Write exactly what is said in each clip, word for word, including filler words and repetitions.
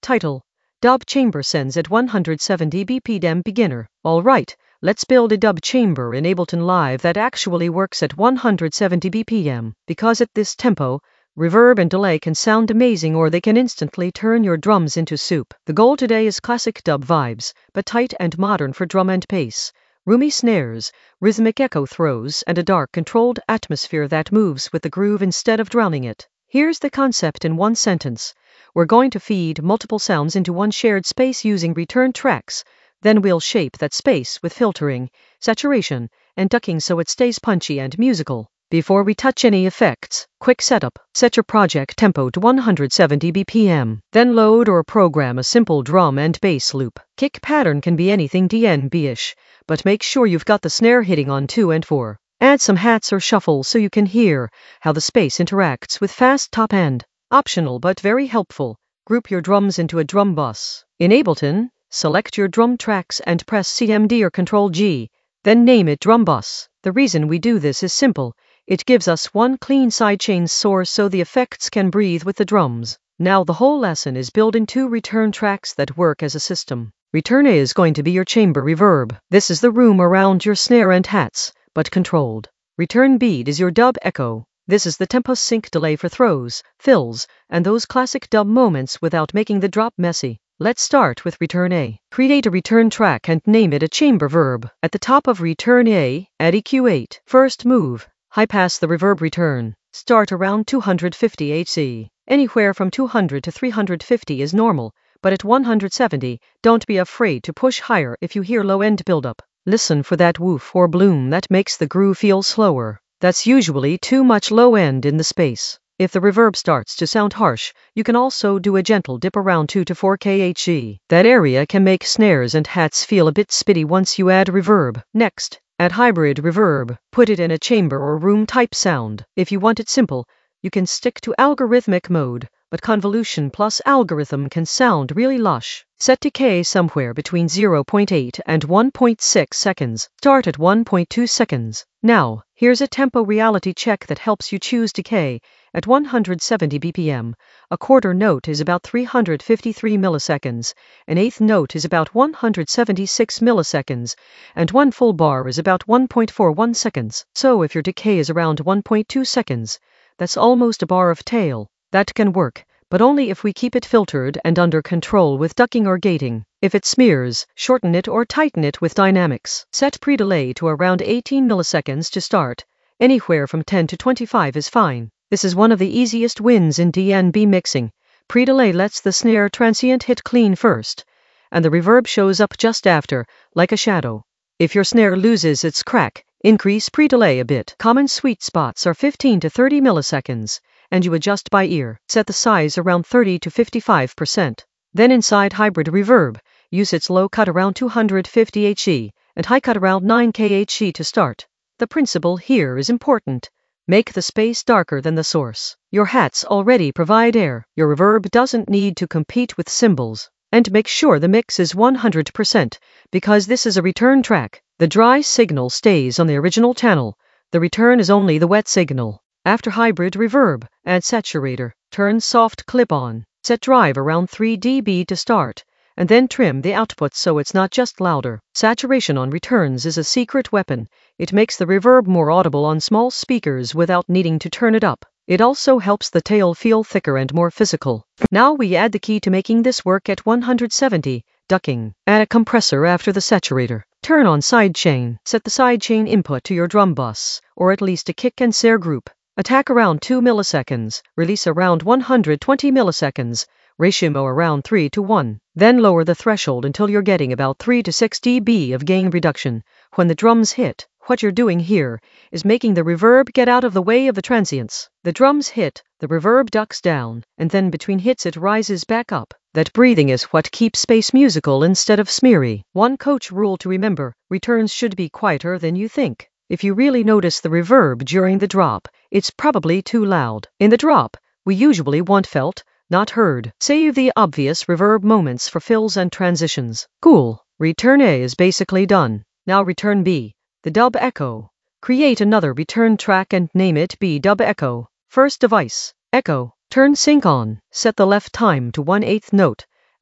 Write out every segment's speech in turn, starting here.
Title: Dub Chamber Sends at one hundred seventy B P M Beginner. Alright, let's build a dub chamber in Ableton Live that actually works at one hundred seventy B P M, because at this tempo, reverb and delay can sound amazing, or they can instantly turn your drums into soup. The goal today is classic dub vibes, but tight and modern for drum and bass. Roomy snares, rhythmic echo throws, and a dark, controlled atmosphere that moves with the groove instead of drowning it. Here's the concept in one sentence. We're going to feed multiple sounds into one shared space using return tracks. Then we'll shape that space with filtering, saturation, and ducking so it stays punchy and musical. Before we touch any effects, quick setup. Set your project tempo to one hundred seventy B P M. Then load or program a simple drum and bass loop. Kick pattern can be anything D N B-ish, but make sure you've got the snare hitting on two and four. Add some hats or shuffles so you can hear how the space interacts with fast top end. Optional but very helpful. Group your drums into a drum bus. In Ableton, select your drum tracks and press C M D or Control G, then name it drum bus. The reason we do this is simple. It gives us one clean sidechain source so the effects can breathe with the drums. Now the whole lesson is building two return tracks that work as a system. Return A is going to be your chamber reverb. This is the room around your snare and hats, but controlled. Return B is your dub echo. This is the tempo sync delay for throws, fills, and those classic dub moments without making the drop messy. Let's start with Return A. Create a return track and name it a chamber verb. At the top of Return A, add E Q eight. First move, high pass the reverb return. Start around two hundred fifty hertz. Anywhere from two hundred to three hundred fifty is normal, but at one hundred seventy, don't be afraid to push higher if you hear low-end buildup. Listen for that woof or bloom that makes the groove feel slower. That's usually too much low end in the space. If the reverb starts to sound harsh, you can also do a gentle dip around two to four hertz. That area can make snares and hats feel a bit spitty once you add reverb. Next, add hybrid reverb. Put it in a chamber or room type sound. If you want it simple, you can stick to algorithmic mode, but convolution plus algorithm can sound really lush. Set decay somewhere between zero point eight and one point six seconds. Start at one point two seconds. Now, here's a tempo reality check that helps you choose decay. At one hundred seventy B P M, a quarter note is about three hundred fifty-three milliseconds, an eighth note is about one hundred seventy-six milliseconds, and one full bar is about one point four one seconds. So if your decay is around one point two seconds, that's almost a bar of tail. That can work, but only if we keep it filtered and under control with ducking or gating. If it smears, shorten it or tighten it with dynamics. Set pre-delay to around eighteen milliseconds to start. Anywhere from ten to twenty-five is fine. This is one of the easiest wins in D N B mixing. Pre-delay lets the snare transient hit clean first, and the reverb shows up just after, like a shadow. If your snare loses its crack, increase pre-delay a bit. Common sweet spots are fifteen to thirty milliseconds, and you adjust by ear. Set the size around thirty to fifty-five percent. Then inside hybrid reverb, use its low cut around two hundred fifty hertz and high cut around nine hertz to start. The principle here is important. Make the space darker than the source. Your hats already provide air. Your reverb doesn't need to compete with cymbals. And make sure the mix is one hundred percent, because this is a return track. The dry signal stays on the original channel. The return is only the wet signal. After hybrid reverb, add saturator. Turn soft clip on. Set drive around three decibels to start, and then trim the output so it's not just louder. Saturation on returns is a secret weapon. It makes the reverb more audible on small speakers without needing to turn it up. It also helps the tail feel thicker and more physical. Now we add the key to making this work at one hundred seventy, ducking. Add a compressor after the saturator. Turn on sidechain. Set the sidechain input to your drum bus, or at least a kick and snare group. Attack around two milliseconds, release around one hundred twenty milliseconds, ratio around three to one. Then lower the threshold until you're getting about three to six decibels of gain reduction. When the drums hit, what you're doing here is making the reverb get out of the way of the transients. The drums hit, the reverb ducks down, and then between hits it rises back up. That breathing is what keeps space musical instead of smeary. One coach rule to remember: returns should be quieter than you think. If you really notice the reverb during the drop, it's probably too loud. In the drop, we usually want felt, not heard. Save the obvious reverb moments for fills and transitions. Cool. Return A is basically done. Now return B, the dub echo. Create another return track and name it B dub echo. First device, echo. Turn sync on. Set the left time to one eighth note,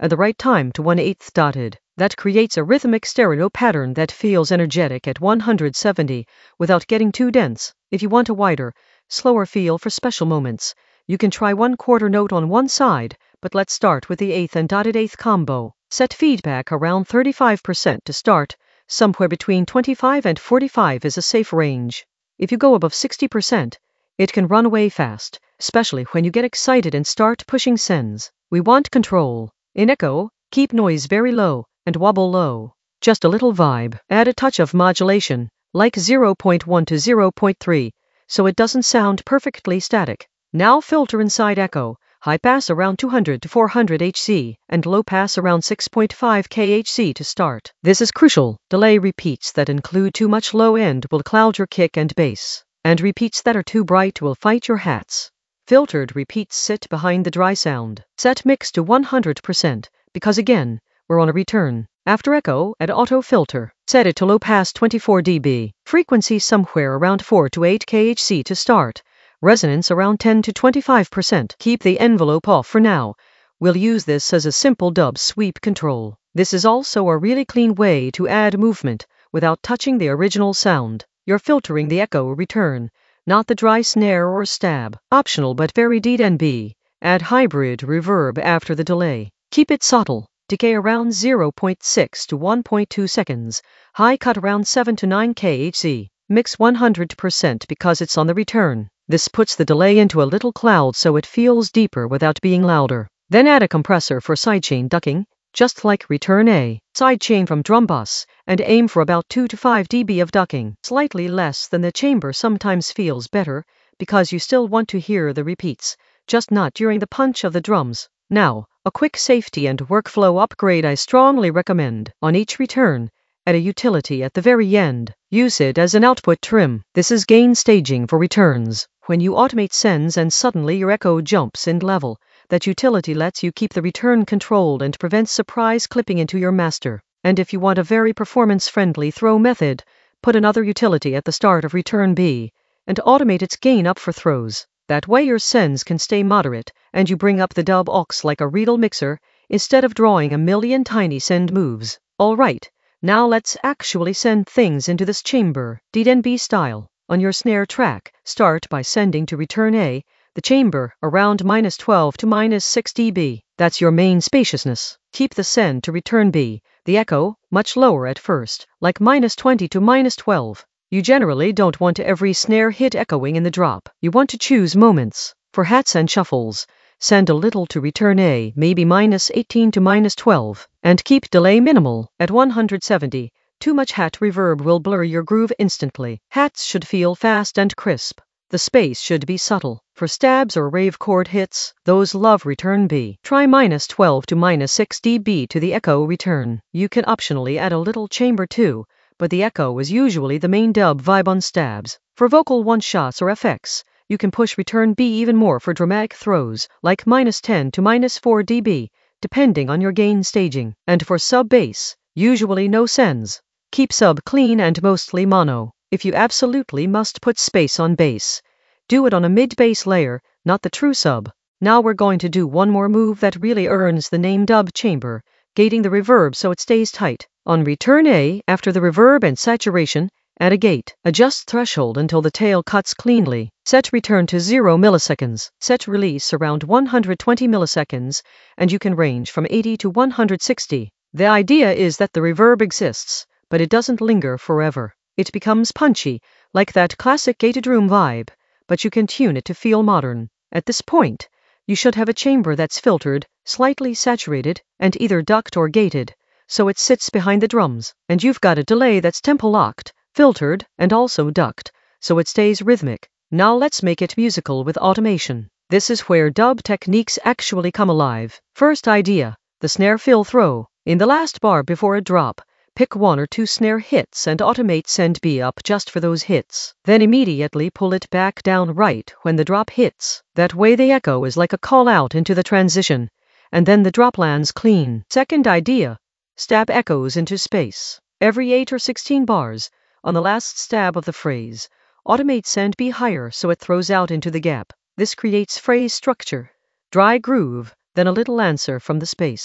and the right time to one eighth dotted. That creates a rhythmic stereo pattern that feels energetic at one hundred seventy without getting too dense. If you want a wider, slower feel for special moments, you can try one quarter note on one side, but let's start with the eighth and dotted eighth combo. Set feedback around thirty-five percent to start. Somewhere between twenty-five and forty-five is a safe range. If you go above sixty percent, it can run away fast, especially when you get excited and start pushing sends. We want control. In echo, keep noise very low and wobble low. Just a little vibe. Add a touch of modulation, like zero point one to zero point three, so it doesn't sound perfectly static. Now filter inside echo. High pass around two hundred to four hundred hertz and low pass around six point five kilohertz to start. This is crucial. Delay repeats that include too much low end will cloud your kick and bass, and repeats that are too bright will fight your hats. Filtered repeats sit behind the dry sound. Set mix to one hundred percent, because again, we're on a return. After echo, add auto filter. Set it to low pass twenty-four decibels. Frequency somewhere around four to eight kilohertz to start. Resonance around ten to twenty-five percent. Keep the envelope off for now. We'll use this as a simple dub sweep control. This is also a really clean way to add movement without touching the original sound. You're filtering the echo return, not the dry snare or stab. Optional but very D N B. Add hybrid reverb after the delay. Keep it subtle. Decay around zero point six to one point two seconds. High cut around seven to nine kilohertz. Mix one hundred percent because it's on the return. This puts the delay into a little cloud so it feels deeper without being louder. Then add a compressor for sidechain ducking, just like return A. Sidechain from drum bus, and aim for about two to five decibels of ducking. Slightly less than the chamber sometimes feels better, because you still want to hear the repeats, just not during the punch of the drums. Now, a quick safety and workflow upgrade I strongly recommend. On each return, add a utility at the very end. Use it as an output trim. This is gain staging for returns. When you automate sends and suddenly your echo jumps in level, that utility lets you keep the return controlled and prevents surprise clipping into your master. And if you want a very performance-friendly throw method, put another utility at the start of return B, and automate its gain up for throws. That way your sends can stay moderate, and you bring up the dub aux like a Riedel mixer, instead of drawing a million tiny send moves. Alright, now let's actually send things into this chamber, D N B style. On your snare track, start by sending to return A, the chamber, around minus twelve to minus six decibels. That's your main spaciousness. Keep the send to return B, the echo, much lower at first, like minus twenty to minus twelve. You generally don't want every snare hit echoing in the drop. You want to choose moments. For hats and shuffles, send a little to return A, maybe minus eighteen to minus twelve, and keep delay minimal, at one hundred seventy. Too much hat reverb will blur your groove instantly. Hats should feel fast and crisp. The space should be subtle. For stabs or rave chord hits, those love return B. Try minus twelve to minus six decibels to the echo return. You can optionally add a little chamber too, but the echo is usually the main dub vibe on stabs. For vocal one-shots or effects, you can push return B even more for dramatic throws, like minus ten to minus four decibels, depending on your gain staging. And for sub-bass, usually no sends. Keep sub clean and mostly mono. If you absolutely must put space on bass, do it on a mid-bass layer, not the true sub. Now we're going to do one more move that really earns the name dub chamber, gating the reverb so it stays tight. On return A, after the reverb and saturation, add a gate. Adjust threshold until the tail cuts cleanly. Set return to zero milliseconds. Set release around one hundred twenty milliseconds, and you can range from eighty to one hundred sixty. The idea is that the reverb exists, but it doesn't linger forever. It becomes punchy, like that classic gated room vibe, but you can tune it to feel modern. At this point, you should have a chamber that's filtered, slightly saturated, and either ducked or gated, so it sits behind the drums. And you've got a delay that's tempo locked, filtered, and also ducked, so it stays rhythmic. Now let's make it musical with automation. This is where dub techniques actually come alive. First idea, the snare fill throw. In the last bar before a drop, pick one or two snare hits and automate send B up just for those hits. Then immediately pull it back down right when the drop hits. That way the echo is like a call out into the transition, and then the drop lands clean. Second idea, stab echoes into space. Every eight or sixteen bars, on the last stab of the phrase, automate send B higher so it throws out into the gap. This creates phrase structure, dry groove, then a little answer from the space.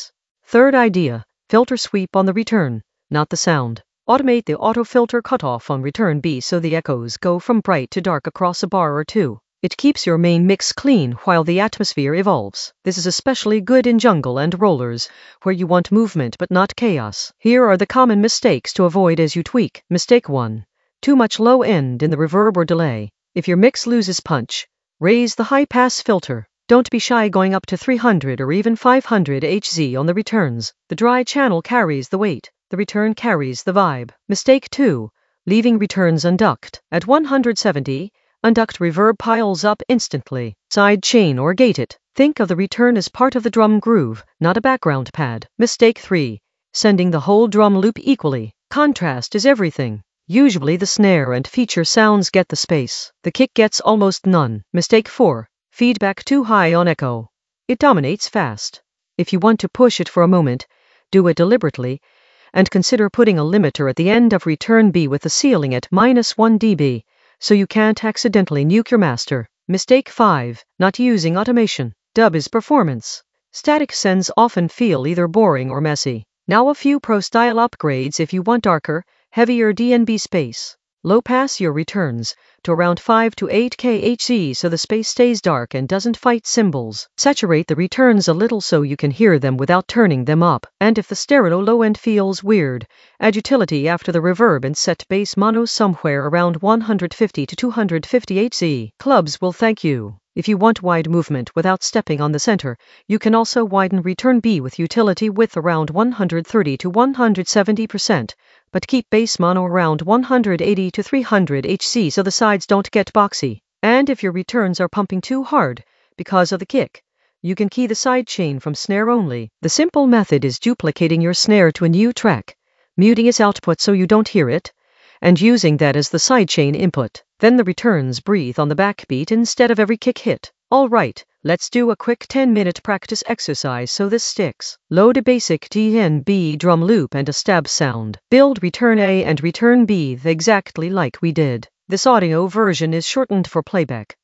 Third idea, filter sweep on the return, not the sound. Automate the auto filter cutoff on return B so the echoes go from bright to dark across a bar or two. It keeps your main mix clean while the atmosphere evolves. This is especially good in jungle and rollers, where you want movement but not chaos. Here are the common mistakes to avoid as you tweak. Mistake one. Too much low end in the reverb or delay. If your mix loses punch, raise the high-pass filter. Don't be shy going up to three hundred or even five hundred hertz on the returns. The dry channel carries the weight. The return carries the vibe. Mistake two. Leaving returns unducked. At one hundred seventy, unducked reverb piles up instantly. Side chain or gate it. Think of the return as part of the drum groove, not a background pad. Mistake three. Sending the whole drum loop equally. Contrast is everything. Usually the snare and feature sounds get the space. The kick gets almost none. Mistake four. Feedback too high on echo. It dominates fast. If you want to push it for a moment, do it deliberately, and consider putting a limiter at the end of return B with the ceiling at minus one decibel, so you can't accidentally nuke your master. Mistake five. Not using automation. Dub is performance. Static sends often feel either boring or messy. Now a few pro-style upgrades if you want darker, heavier D N B space. Low pass your returns to around five to eight kilohertz so the space stays dark and doesn't fight cymbals. Saturate the returns a little so you can hear them without turning them up. And if the stereo low end feels weird, add utility after the reverb and set bass mono somewhere around one hundred fifty to two hundred fifty hertz. Clubs will thank you. If you want wide movement without stepping on the center, you can also widen return B with utility width around one hundred thirty to one hundred seventy percent, but keep bass mono around one hundred eighty to three hundred hertz so the sides don't get boxy. And if your returns are pumping too hard because of the kick, you can key the side chain from snare only. The simple method is duplicating your snare to a new track, muting its output so you don't hear it, and using that as the sidechain input. Then the returns breathe on the backbeat instead of every kick hit. Alright, let's do a quick ten minute practice exercise so this sticks. Load a basic D N B drum loop and a stab sound. Build return A and return B exactly like we did. This audio version is shortened for playback.